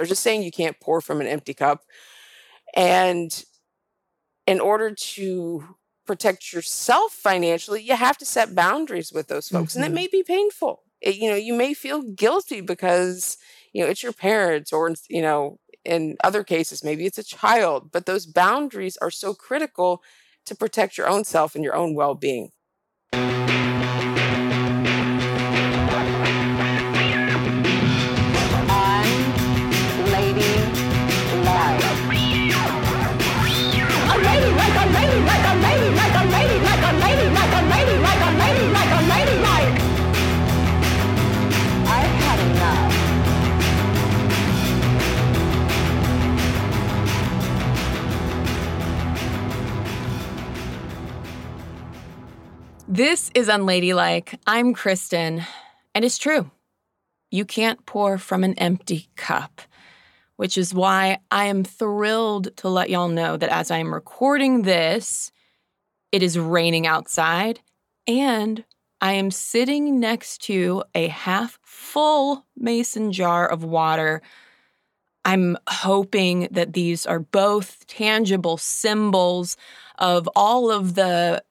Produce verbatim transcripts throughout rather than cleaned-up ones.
They're just saying you can't pour from an empty cup. And in order to protect yourself financially, you have to set boundaries with those folks. Mm-hmm. And it may be painful. It, you know, you may feel guilty because, you know, it's your parents, or, you know, in other cases, maybe it's a child. But those boundaries are so critical to protect your own self and your own well-being. This is Unladylike. I'm Kristen, and it's true. You can't pour from an empty cup, which is why I am thrilled to let y'all know that as I am recording this, it is raining outside, and I am sitting next to a half-full mason jar of water. I'm hoping that these are both tangible symbols of all of the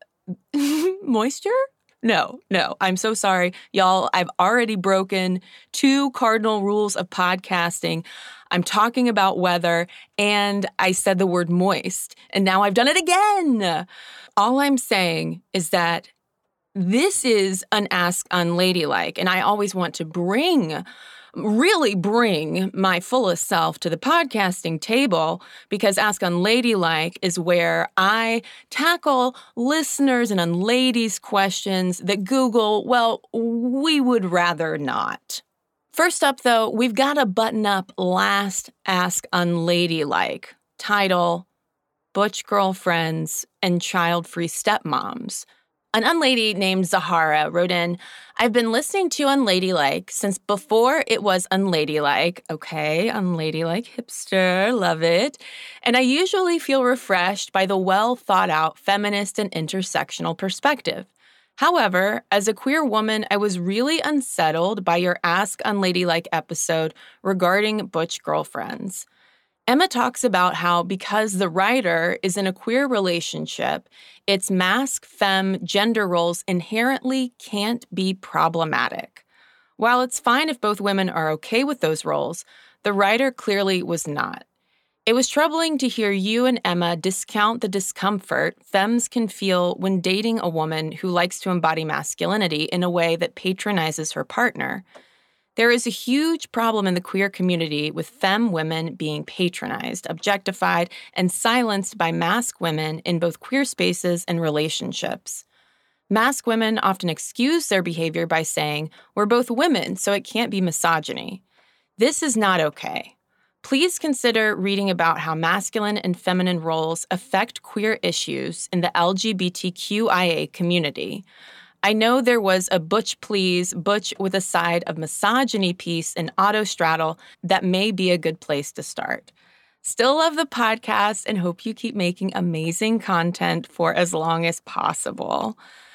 moisture? No, no. I'm so sorry. Y'all, I've already broken two cardinal rules of podcasting. I'm talking about weather, and I said the word moist, and now I've done it again. All I'm saying is that this is an Ask Unladylike, and I always want to bring really bring my fullest self to the podcasting table, because Ask Unladylike is where I tackle listeners and unladies questions that Google, well, we would rather not. First up, though, we've got to button up last Ask Unladylike. Title, Butch Girlfriends and Child-Free Stepmoms. An unlady named Zahara wrote in, I've been listening to Unladylike since before it was unladylike. Okay, unladylike, hipster, love it. And I usually feel refreshed by the well-thought-out feminist and intersectional perspective. However, as a queer woman, I was really unsettled by your Ask Unladylike episode regarding butch girlfriends. Emma talks about how because the writer is in a queer relationship, its masc, femme, gender roles inherently can't be problematic. While it's fine if both women are okay with those roles, the writer clearly was not. It was troubling to hear you and Emma discount the discomfort femmes can feel when dating a woman who likes to embody masculinity in a way that patronizes her partner. There is a huge problem in the queer community with femme women being patronized, objectified, and silenced by masc women in both queer spaces and relationships. Masc women often excuse their behavior by saying, we're both women, so it can't be misogyny. This is not okay. Please consider reading about how masculine and feminine roles affect queer issues in the L G B T Q I A community. I know there was a Butch Please, Butch with a side of misogyny piece in Autostraddle that may be a good place to start. Still love the podcast and hope you keep making amazing content for as long as possible.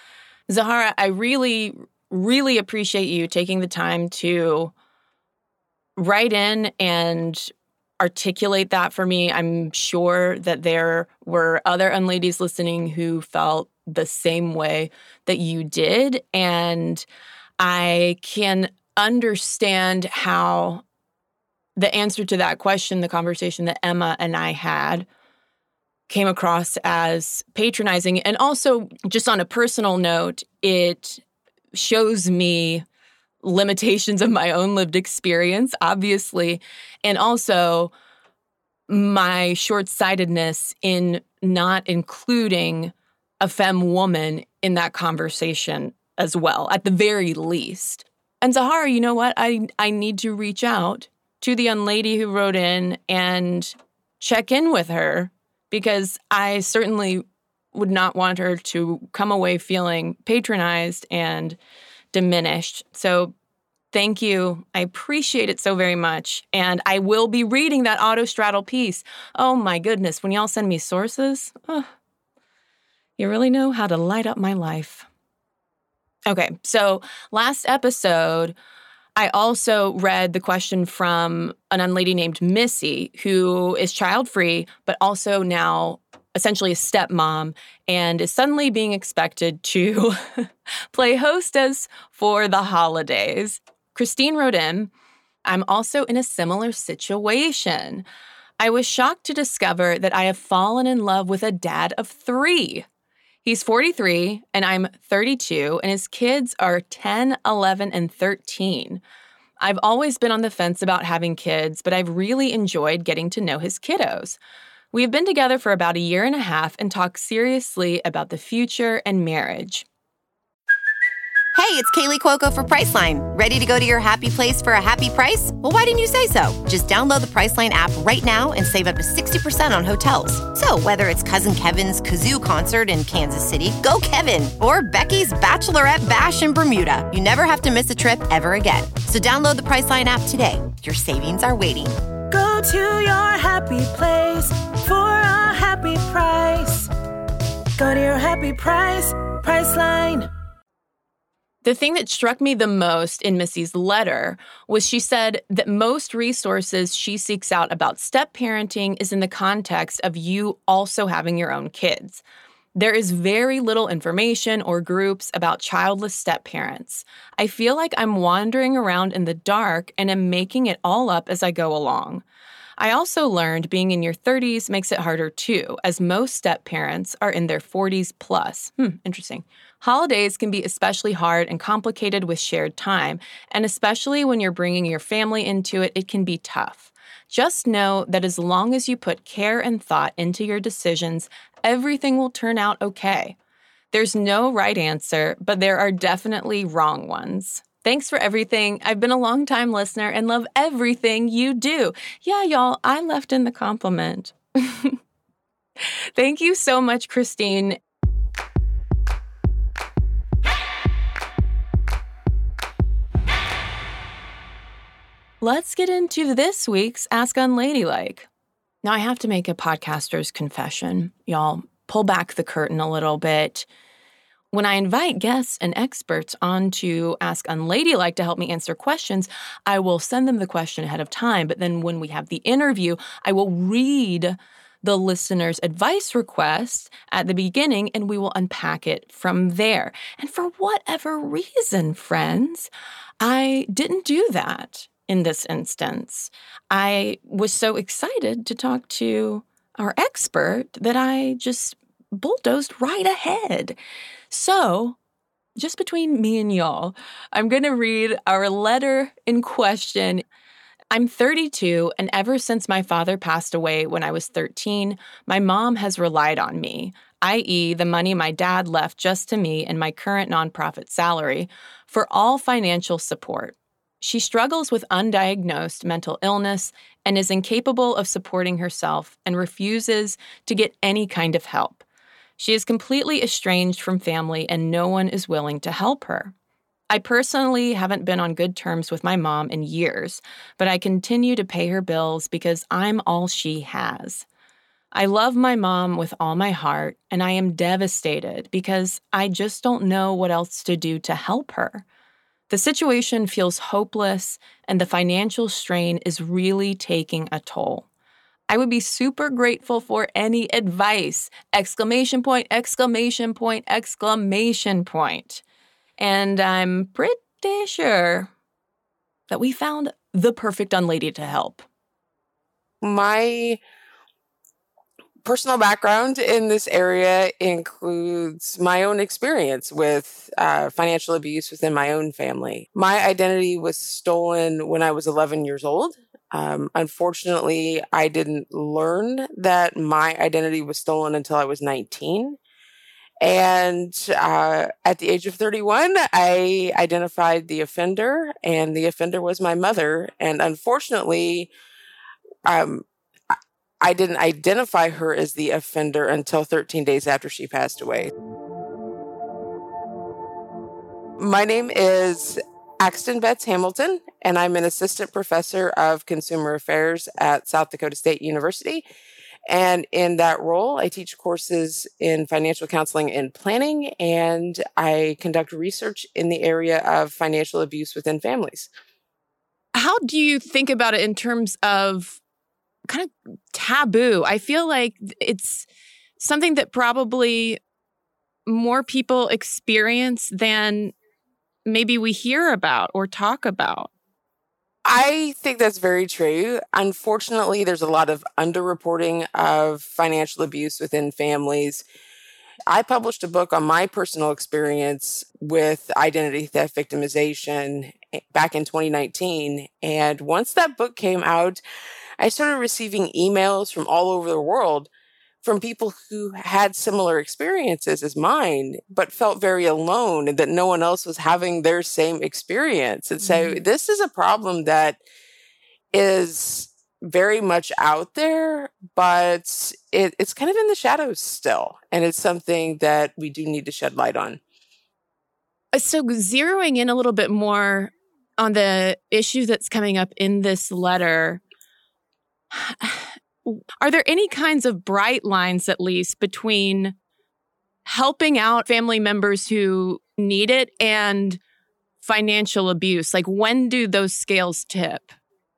Zahara, I really, really appreciate you taking the time to write in and articulate that for me. I'm sure that there were other unladies listening who felt the same way that you did. And I can understand how the answer to that question, the conversation that Emma and I had, came across as patronizing. And also, just on a personal note, it shows me limitations of my own lived experience, obviously, and also my short-sightedness in not including a femme woman in that conversation as well, at the very least. And Zahara, you know what? I, I need to reach out to the unlady who wrote in and check in with her, because I certainly would not want her to come away feeling patronized and diminished. So thank you. I appreciate it so very much. And I will be reading that Autostraddle piece. Oh my goodness, when y'all send me sources, oh, you really know how to light up my life. Okay, so last episode, I also read the question from an unlady named Missy, who is child-free, but also now essentially a stepmom and is suddenly being expected to play hostess for the holidays. Christine wrote in, I'm also in a similar situation. I was shocked to discover that I have fallen in love with a dad of three. He's forty-three, and I'm thirty-two, and his kids are ten, eleven, and thirteen. I've always been on the fence about having kids, but I've really enjoyed getting to know his kiddos. We've been together for about a year and a half and talk seriously about the future and marriage. Hey, it's Kaylee Cuoco for Priceline. Ready to go to your happy place for a happy price? Well, why didn't you say so? Just download the Priceline app right now and save up to sixty percent on hotels. So whether it's Cousin Kevin's Kazoo Concert in Kansas City, go Kevin, or Becky's Bachelorette Bash in Bermuda, you never have to miss a trip ever again. So download the Priceline app today. Your savings are waiting. Go to your happy place for a happy price. Go to your happy price, Priceline. The thing that struck me the most in Missy's letter was she said that most resources she seeks out about step-parenting is in the context of you also having your own kids. There is very little information or groups about childless step-parents. I feel like I'm wandering around in the dark and am making it all up as I go along. I also learned being in your thirties makes it harder too, as most step-parents are in their forties plus. Hmm, interesting. Holidays can be especially hard and complicated with shared time, and especially when you're bringing your family into it, it can be tough. Just know that as long as you put care and thought into your decisions, everything will turn out okay. There's no right answer, but there are definitely wrong ones. Thanks for everything. I've been a long-time listener and love everything you do. Yeah, y'all, I left in the compliment. Thank you so much, Christine. Let's get into this week's Ask Unladylike. Now, I have to make a podcaster's confession. Y'all, pull back the curtain a little bit. When I invite guests and experts on to Ask Unladylike to help me answer questions, I will send them the question ahead of time. But then when we have the interview, I will read the listener's advice request at the beginning, and we will unpack it from there. And for whatever reason, friends, I didn't do that in this instance. I was so excited to talk to our expert that I just bulldozed right ahead. So, just between me and y'all, I'm going to read our letter in question. I'm thirty-two, and ever since my father passed away when I was thirteen, my mom has relied on me, that is the money my dad left just to me and my current nonprofit salary, for all financial support. She struggles with undiagnosed mental illness and is incapable of supporting herself and refuses to get any kind of help. She is completely estranged from family and no one is willing to help her. I personally haven't been on good terms with my mom in years, but I continue to pay her bills because I'm all she has. I love my mom with all my heart, and I am devastated because I just don't know what else to do to help her. The situation feels hopeless, and the financial strain is really taking a toll. I would be super grateful for any advice! Exclamation point, exclamation point, exclamation point. And I'm pretty sure that we found the perfect unlady to help. My personal background in this area includes my own experience with uh, financial abuse within my own family. My identity was stolen when I was eleven years old. Um, unfortunately, I didn't learn that my identity was stolen until I was nineteen. And uh, at the age of thirty-one, I identified the offender, and the offender was my mother. And unfortunately, um, I didn't identify her as the offender until thirteen days after she passed away. My name is Axton Betts Hamilton, and I'm an assistant professor of consumer affairs at South Dakota State University. And in that role, I teach courses in financial counseling and planning, and I conduct research in the area of financial abuse within families. How do you think about it in terms of kind of taboo? I feel like it's something that probably more people experience than maybe we hear about or talk about. I think that's very true. Unfortunately, there's a lot of underreporting of financial abuse within families. I published a book on my personal experience with identity theft victimization back in twenty nineteen. And once that book came out, I started receiving emails from all over the world from people who had similar experiences as mine, but felt very alone and that no one else was having their same experience. And so mm-hmm. this is a problem that is very much out there, but it, it's kind of in the shadows still. And it's something that we do need to shed light on. So zeroing in a little bit more on the issue that's coming up in this letter, are there any kinds of bright lines, at least, between helping out family members who need it and financial abuse? Like, when do those scales tip?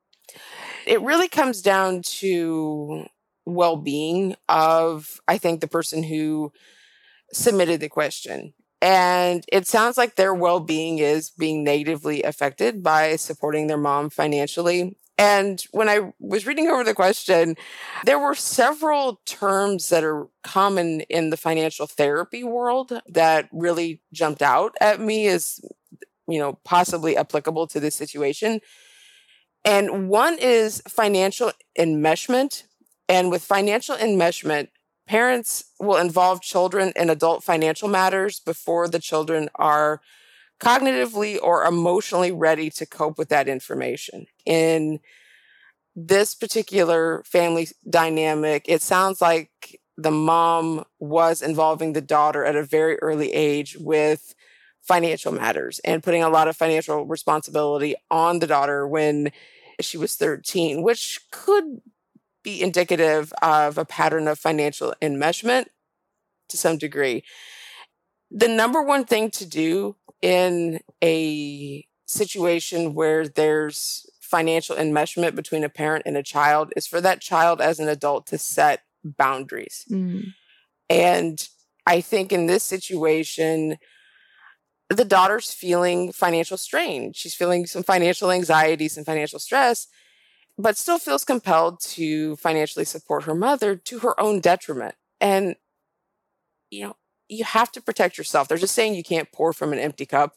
It really comes down to well-being of, I think, the person who submitted the question. And it sounds like their well-being is being negatively affected by supporting their mom financially. And when I was reading over the question, there were several terms that are common in the financial therapy world that really jumped out at me as, you know, possibly applicable to this situation. And one is financial enmeshment. And with financial enmeshment, parents will involve children in adult financial matters before the children are cognitively or emotionally ready to cope with that information. In this particular family dynamic, it sounds like the mom was involving the daughter at a very early age with financial matters and putting a lot of financial responsibility on the daughter when she was thirteen, which could be indicative of a pattern of financial enmeshment to some degree. The number one thing to do in a situation where there's financial enmeshment between a parent and a child is for that child as an adult to set boundaries. Mm. And I think in this situation, the daughter's feeling financial strain. She's feeling some financial anxiety, some financial stress, but still feels compelled to financially support her mother to her own detriment. And, you know, you have to protect yourself. They're just saying you can't pour from an empty cup.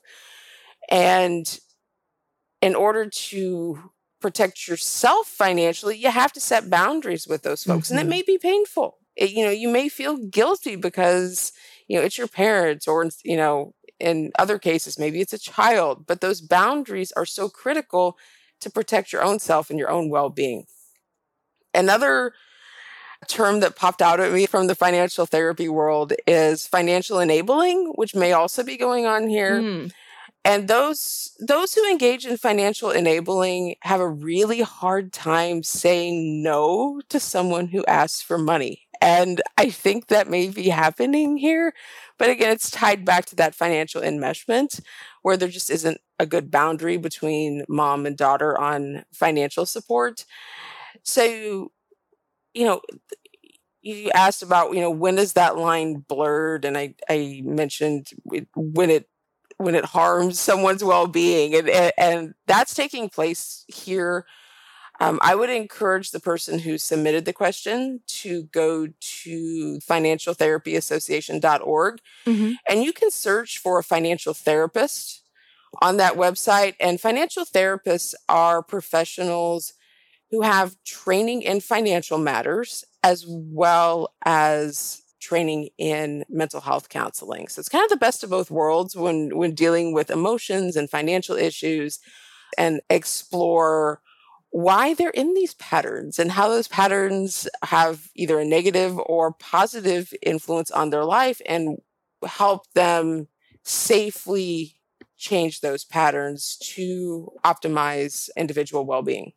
And in order to protect yourself financially, you have to set boundaries with those folks. Mm-hmm. And it may be painful. It, you know, you may feel guilty because, you know, it's your parents, or, you know, in other cases, maybe it's a child. But those boundaries are so critical to protect your own self and your own well-being. Another term that popped out at me from the financial therapy world is financial enabling, which may also be going on here. Mm. And those those who engage in financial enabling have a really hard time saying no to someone who asks for money. And I think that may be happening here. But again, it's tied back to that financial enmeshment where there just isn't a good boundary between mom and daughter on financial support. So, you know, you asked about, you know, when is that line blurred? And I, I mentioned when it when it harms someone's well-being, and, and, and that's taking place here. Um, I would encourage the person who submitted the question to go to financial therapy association dot org, mm-hmm. and you can search for a financial therapist on that website. And financial therapists are professionals who have training in financial matters as well as training in mental health counseling. So it's kind of the best of both worlds when, when dealing with emotions and financial issues, and explore why they're in these patterns and how those patterns have either a negative or positive influence on their life, and help them safely change those patterns to optimize individual well-being.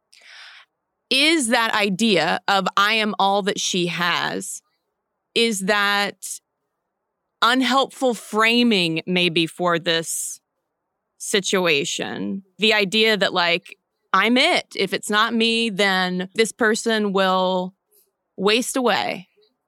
Is that idea of I am all that she has, is that unhelpful framing maybe for this situation? The idea that, like, I'm it. If it's not me, then this person will waste away.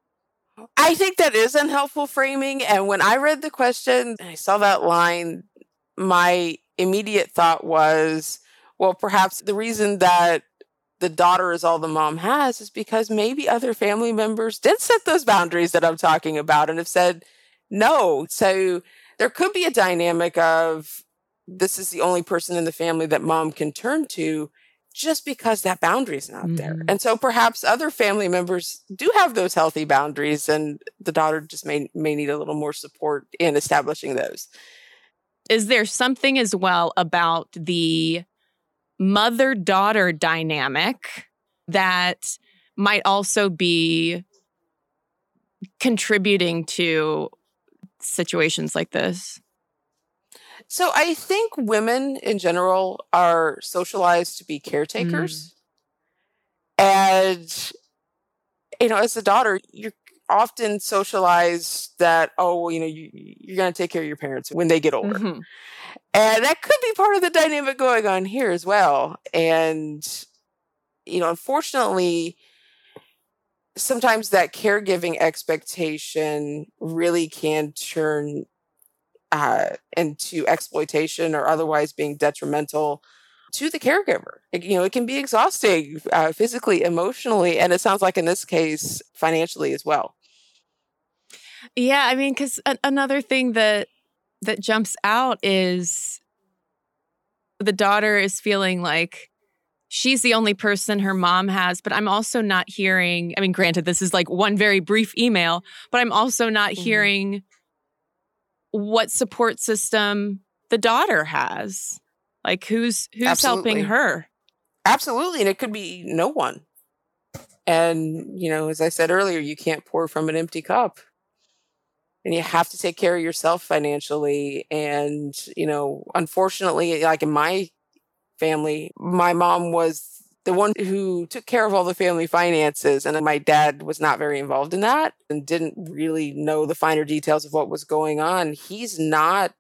I think that is unhelpful framing. And when I read the question and I saw that line, my immediate thought was, well, perhaps the reason that the daughter is all the mom has is because maybe other family members did set those boundaries that I'm talking about and have said no. So there could be a dynamic of this is the only person in the family that mom can turn to just because that boundary is not mm-hmm. there. And so perhaps other family members do have those healthy boundaries and the daughter just may, may need a little more support in establishing those. Is there something as well about the mother-daughter dynamic that might also be contributing to situations like this? So I think women in general are socialized to be caretakers. Mm. And, you know, as a daughter, you're often socialized that, oh, well, you know, you, you're going to take care of your parents when they get older. Mm-hmm. And that could be part of the dynamic going on here as well. And, you know, unfortunately, sometimes that caregiving expectation really can turn uh, into exploitation or otherwise being detrimental to the caregiver. It, you know, it can be exhausting uh, physically, emotionally, and it sounds like in this case, financially as well. Yeah, I mean, because a- another thing that that jumps out is the daughter is feeling like she's the only person her mom has, but I'm also not hearing, I mean, granted, this is like one very brief email, but I'm also not mm-hmm. hearing what support system the daughter has. Like who's who's Absolutely. helping her? Absolutely. And it could be no one. And, you know, as I said earlier, you can't pour from an empty cup. And you have to take care of yourself financially. And, you know, unfortunately, like in my family, my mom was the one who took care of all the family finances. And my dad was not very involved in that and didn't really know the finer details of what was going on. He's not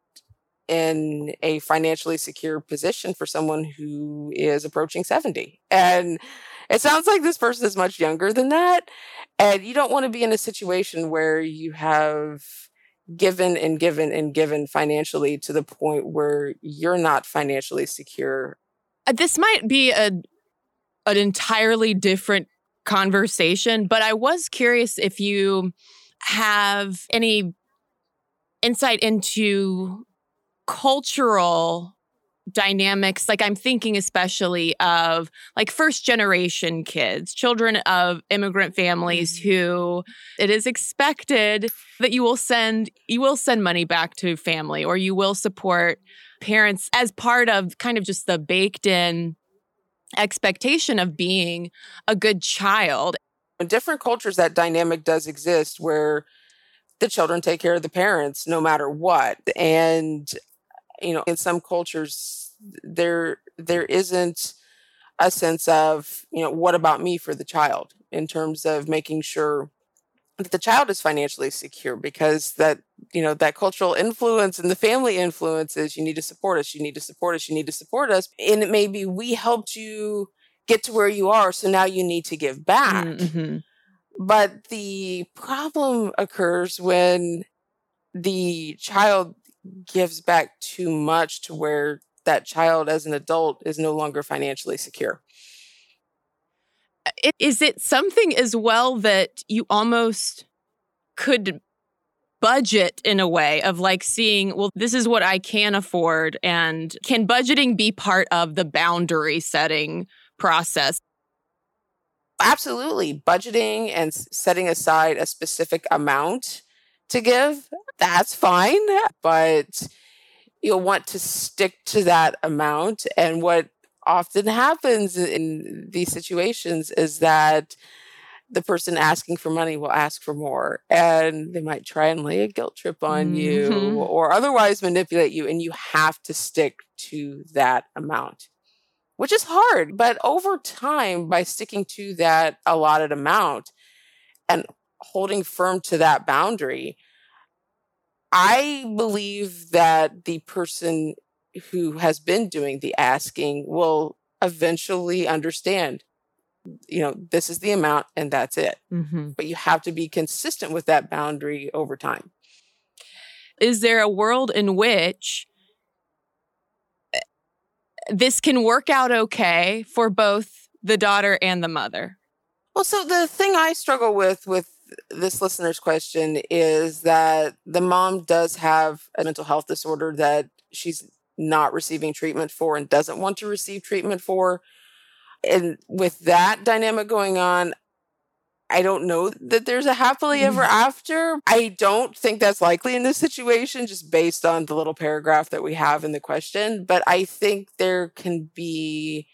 in a financially secure position for someone who is approaching seventy. And it sounds like this person is much younger than that. And you don't want to be in a situation where you have given and given and given financially to the point where you're not financially secure. This might be a an entirely different conversation, but I was curious if you have any insight into cultural dynamics. Like I'm thinking especially of like first generation kids, children of immigrant families who it is expected that you will send you will send money back to family or you will support parents as part of kind of just the baked in expectation of being a good child. In different cultures, that dynamic does exist where the children take care of the parents no matter what. And, you know, in some cultures, there there isn't a sense of, you know, what about me for the child in terms of making sure that the child is financially secure, because that, you know, that cultural influence and the family influence is you need to support us, you need to support us, you need to support us. And it may be we helped you get to where you are, so now you need to give back. Mm-hmm. But the problem occurs when the child gives back too much to where that child as an adult is no longer financially secure. Is it something as well that you almost could budget in a way of like seeing, well, this is what I can afford, and can budgeting be part of the boundary setting process? Absolutely. Budgeting and setting aside a specific amount to give, that's fine, but you'll want to stick to that amount. And what often happens in these situations is that the person asking for money will ask for more, and they might try and lay a guilt trip on mm-hmm. you or otherwise manipulate you, and you have to stick to that amount, which is hard. But over time, by sticking to that allotted amount and holding firm to that boundary, I believe that the person who has been doing the asking will eventually understand, you know, this is the amount and that's it. Mm-hmm. But you have to be consistent with that boundary over time. Is there a world in which this can work out okay for both the daughter and the mother? Well, so the thing I struggle with with this listener's question is that the mom does have a mental health disorder that she's not receiving treatment for and doesn't want to receive treatment for. And with that dynamic going on, I don't know that there's a happily ever after. I don't think that's likely in this situation, just based on the little paragraph that we have in the question. But I think there can be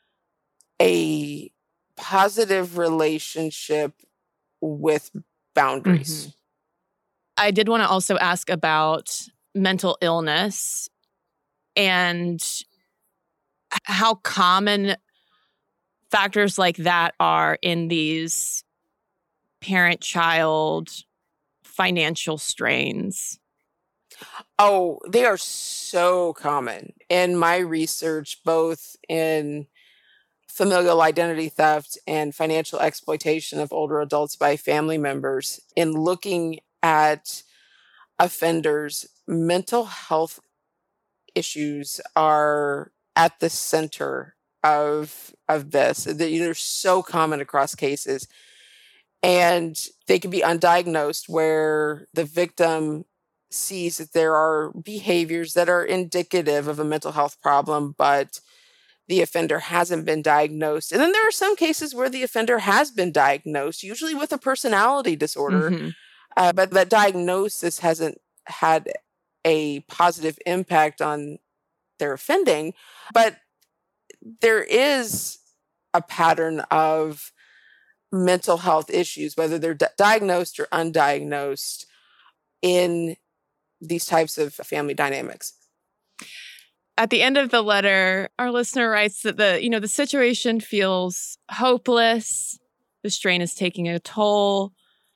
a positive relationship with boundaries. Mm-hmm. I did want to also ask about mental illness and how common factors like that are in these parent-child financial strains. Oh, they are so common. In my research, both in familial identity theft and financial exploitation of older adults by family members, in looking at offenders, mental health issues are at the center of, of this. They're so common across cases. And they can be undiagnosed, where the victim sees that there are behaviors that are indicative of a mental health problem, but the offender hasn't been diagnosed. And then there are some cases where the offender has been diagnosed, usually with a personality disorder, Mm-hmm. uh, but that diagnosis hasn't had a positive impact on their offending. But there is a pattern of mental health issues, whether they're di- diagnosed or undiagnosed, in these types of family dynamics. At the end of the letter, our listener writes that the, you know, the situation feels hopeless. The strain is taking a toll.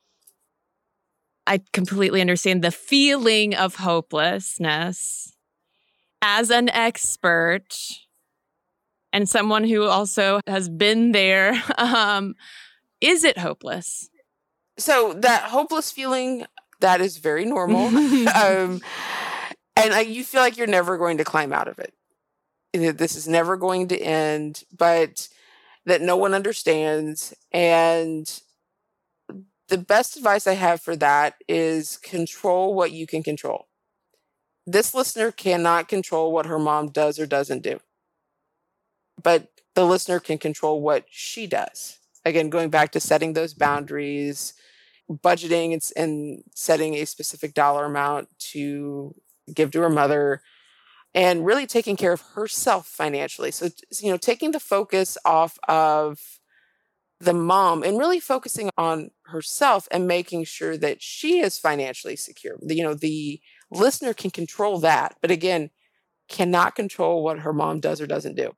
I completely understand the feeling of hopelessness. As an expert and someone who also has been there, um, is it hopeless? So that hopeless feeling, that is very normal. um, and I, you feel like you're never going to climb out of it. This is never going to end, but that no one understands. And the best advice I have for that is control what you can control. This listener cannot control what her mom does or doesn't do, but the listener can control what she does. Again, going back to setting those boundaries, budgeting and, and setting a specific dollar amount to give to her mother, and really taking care of herself financially. So, you know, taking the focus off of the mom and really focusing on herself and making sure that she is financially secure. You know, the listener can control that, but again, cannot control what her mom does or doesn't do.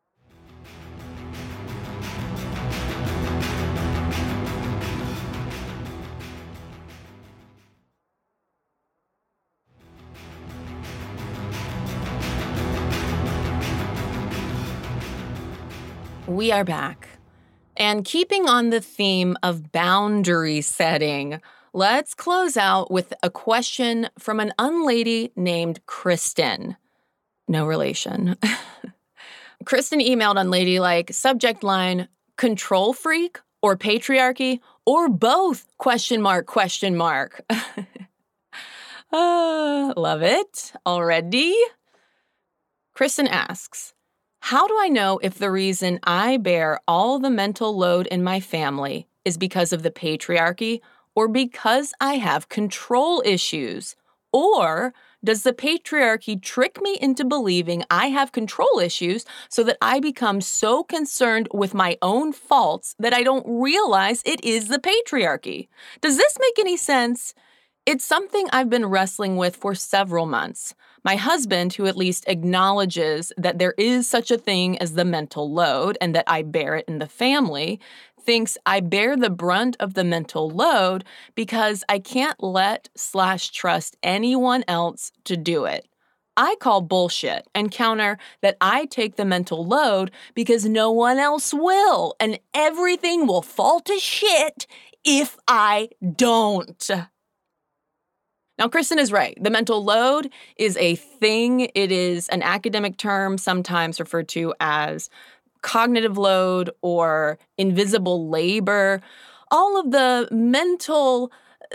We are back. And keeping on the theme of boundary setting, let's close out with a question from an unlady named Kristen. No relation. Kristen emailed Unladylike, subject line, control freak or patriarchy or both, question mark, question mark. uh, love it already. Kristen asks, how do I know if the reason I bear all the mental load in my family is because of the patriarchy or because I have control issues? Or does the patriarchy trick me into believing I have control issues so that I become so concerned with my own faults that I don't realize it is the patriarchy? Does this make any sense? It's something I've been wrestling with for several months. My husband, who at least acknowledges that there is such a thing as the mental load and that I bear it in the family, thinks I bear the brunt of the mental load because I can't let slash trust anyone else to do it. I call bullshit and counter that I take the mental load because no one else will, and everything will fall to shit if I don't. Now, Kristen is right. The mental load is a thing. It is an academic term sometimes referred to as cognitive load or invisible labor. All of the mental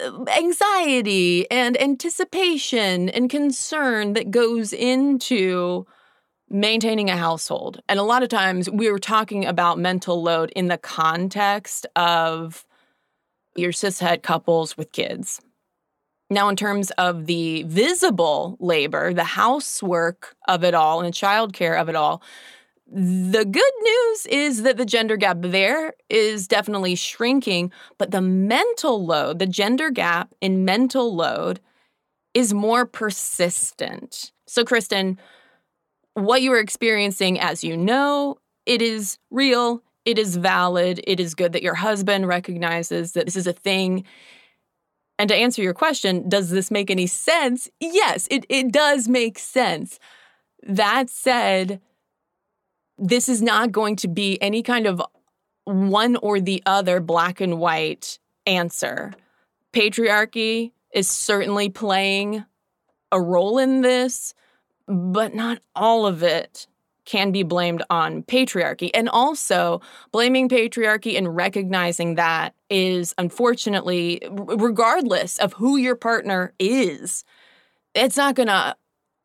anxiety and anticipation and concern that goes into maintaining a household. And a lot of times we were talking about mental load in the context of your cishet couples with kids. Now, in terms of the visible labor, the housework of it all and childcare of it all, the good news is that the gender gap there is definitely shrinking, but the mental load, the gender gap in mental load is more persistent. So, Kristen, what you are experiencing, as you know, it is real, it is valid, it is good that your husband recognizes that this is a thing. And to answer your question, does this make any sense? Yes, it, it does make sense. That said, this is not going to be any kind of one or the other black and white answer. Patriarchy is certainly playing a role in this, but not all of it can be blamed on patriarchy. And also, blaming patriarchy and recognizing that is, unfortunately, regardless of who your partner is, it's not going to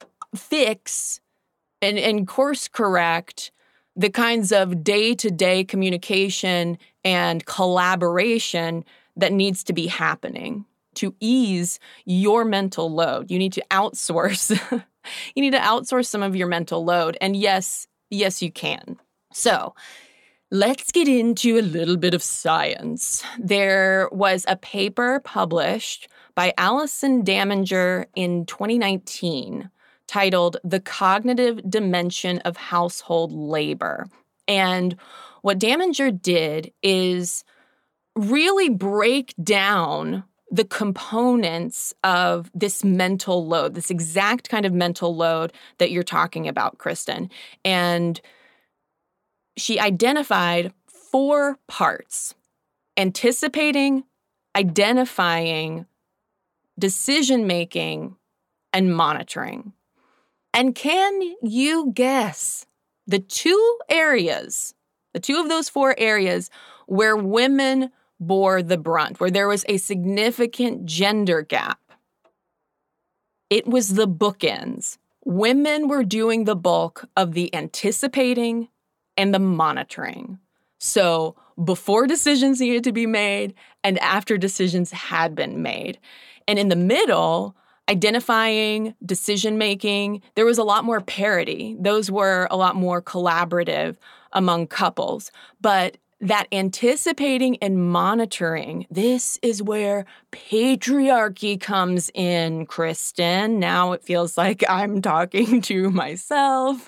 fix and, and course correct the kinds of day-to-day communication and collaboration that needs to be happening to ease your mental load. You need to outsource. You need to outsource some of your mental load. And yes, yes, you can. So let's get into a little bit of science. There was a paper published by Allison Daminger in twenty nineteen titled The Cognitive Dimension of Household Labor. And what Daminger did is really break down the components of this mental load, this exact kind of mental load that you're talking about, Kristen. And she identified four parts: anticipating, identifying, decision-making, and monitoring. And can you guess the two areas, the two of those four areas where women bore the brunt, where there was a significant gender gap? It was the bookends. Women were doing the bulk of the anticipating and the monitoring. So before decisions needed to be made and after decisions had been made. And in the middle, identifying, decision-making, there was a lot more parity. Those were a lot more collaborative among couples. But that anticipating and monitoring, this is where patriarchy comes in, Kristen. Now it feels like I'm talking to myself.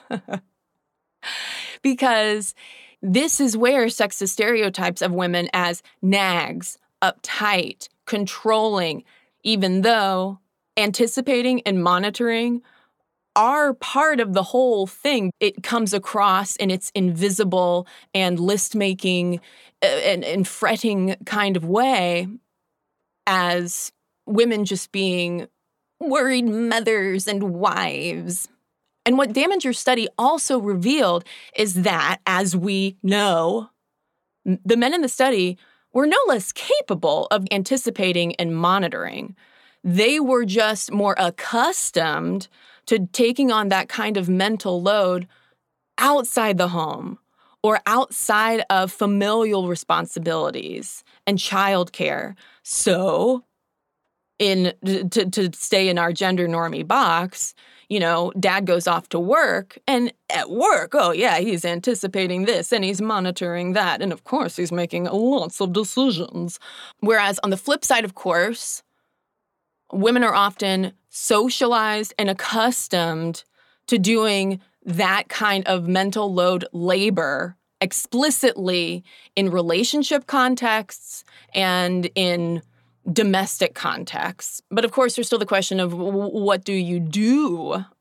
Because this is where sexist stereotypes of women as nags, uptight, controlling, even though anticipating and monitoring are part of the whole thing. It comes across in its invisible and list-making and, and fretting kind of way as women just being worried mothers and wives. And what Daminger's study also revealed is that, as we know, the men in the study were no less capable of anticipating and monitoring. They were just more accustomed to taking on that kind of mental load outside the home or outside of familial responsibilities and childcare. So, in to, to stay in our gender normie box, you know, dad goes off to work, and at work, oh yeah, he's anticipating this and he's monitoring that. And of course, he's making lots of decisions. Whereas on the flip side, of course, women are often socialized and accustomed to doing that kind of mental load labor explicitly in relationship contexts and in domestic contexts. But of course, there's still the question of what do you do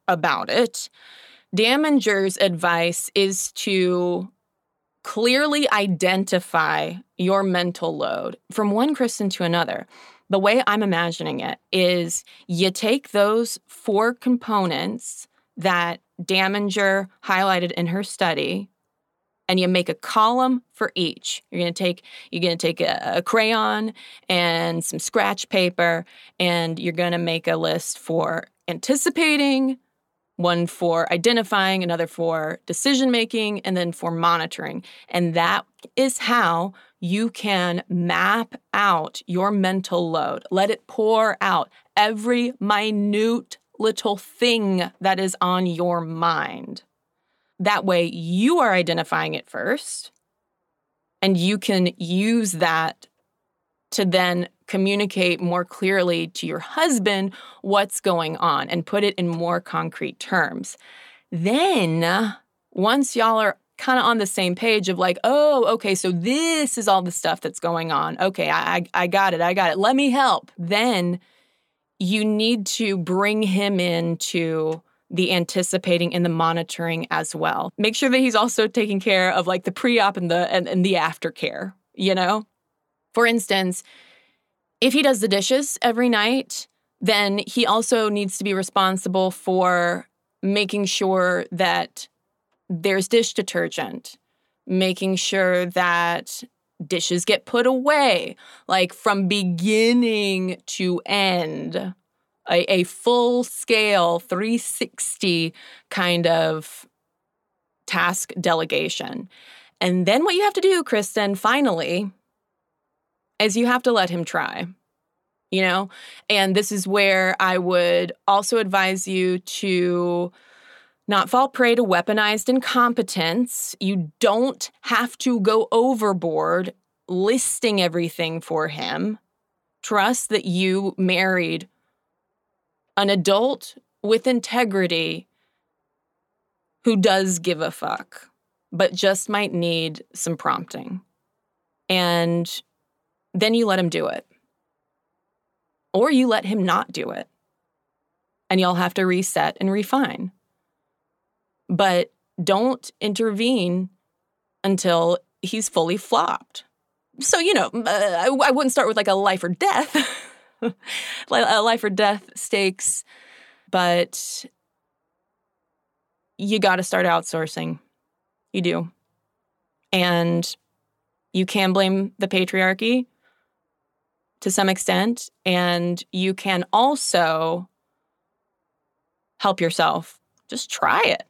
about it. Daminger's advice is to clearly identify your mental load from one Kristen to another. The way I'm imagining it is you take those four components that Daminger highlighted in her study, and you make a column for each. You're going to take you're going to take a, a crayon and some scratch paper, and you're going to make a list for anticipating, one for identifying, another for decision-making, and then for monitoring. And that is how you can map out your mental load. Let it pour out every minute little thing that is on your mind. That way, you are identifying it first, and you can use that to then communicate more clearly to your husband what's going on and put it in more concrete terms. Then, once y'all are kind of on the same page of like, oh, okay, so this is all the stuff that's going on. Okay, I, I, I got it, I got it. Let me help. Then you need to bring him into the anticipating and the monitoring as well. Make sure that he's also taking care of like the pre-op and the and, and the aftercare, you know? For instance, if he does the dishes every night, then he also needs to be responsible for making sure that there's dish detergent, making sure that dishes get put away, like from beginning to end, a, a full-scale three sixty kind of task delegation. And then what you have to do, Kristen, finally, is you have to let him try, you know? And this is where I would also advise you to not fall prey to weaponized incompetence. You don't have to go overboard listing everything for him. Trust that you married an adult with integrity who does give a fuck, but just might need some prompting. And then you let him do it. Or you let him not do it. And y'all have to reset and refine. But don't intervene until he's fully flopped. So, you know, uh, I, I wouldn't start with like a life or death, a life or death stakes, but you got to start outsourcing. You do. And you can blame the patriarchy to some extent, and you can also help yourself. Just try it.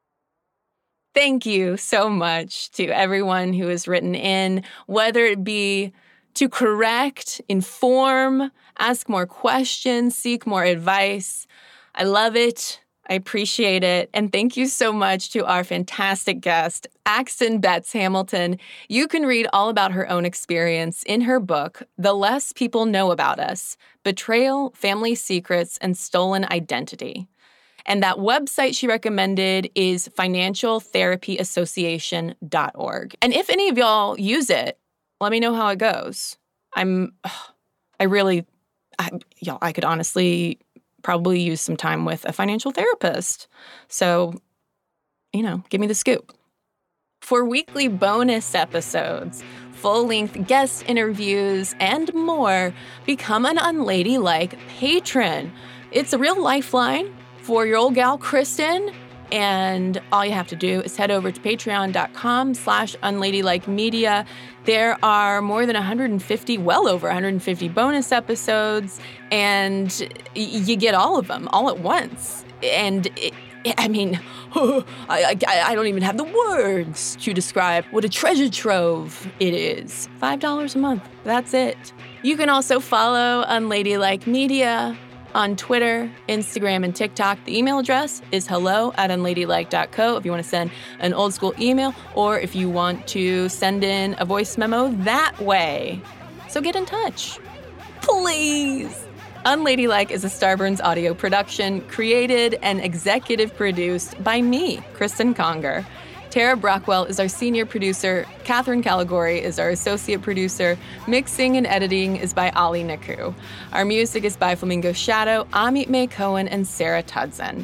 Thank you so much to everyone who has written in, whether it be to correct, inform, ask more questions, seek more advice. I love it. I appreciate it. And thank you so much to our fantastic guest, Axton Betts Hamilton. You can read all about her own experience in her book, The Less People Know About Us: Betrayal, Family Secrets, and Stolen Identity. And that website she recommended is financial therapy association dot org. And if any of y'all use it, let me know how it goes. I'm, I really, I, y'all, I could honestly probably use some time with a financial therapist. So, you know, give me the scoop. For weekly bonus episodes, full-length guest interviews, and more, become an Unladylike patron. It's a real lifeline for your old gal, Kristen. And all you have to do is head over to patreon.com slash unladylike media. There are more than one hundred fifty, well over one hundred fifty bonus episodes, and you get all of them all at once. And it, I mean, I, I, I don't even have the words to describe what a treasure trove it is. five dollars a month, that's it. You can also follow Unladylike Media on Twitter, Instagram, and TikTok. The email address is hello at unladylike dot co if you want to send an old school email, or if you want to send in a voice memo that way. So get in touch, please. Unladylike is a Starburns audio production, created and executive produced by me, Kristen Conger. Tara Brockwell is our senior producer. Catherine Caligori is our associate producer. Mixing and editing is by Ali Naku. Our music is by Flamingo Shadow, Amit May Cohen, and Sarah Tudson.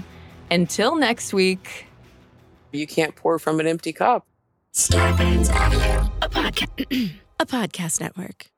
Until next week. You can't pour from an empty cup. Star Bands Audio, a podcast, a podcast network.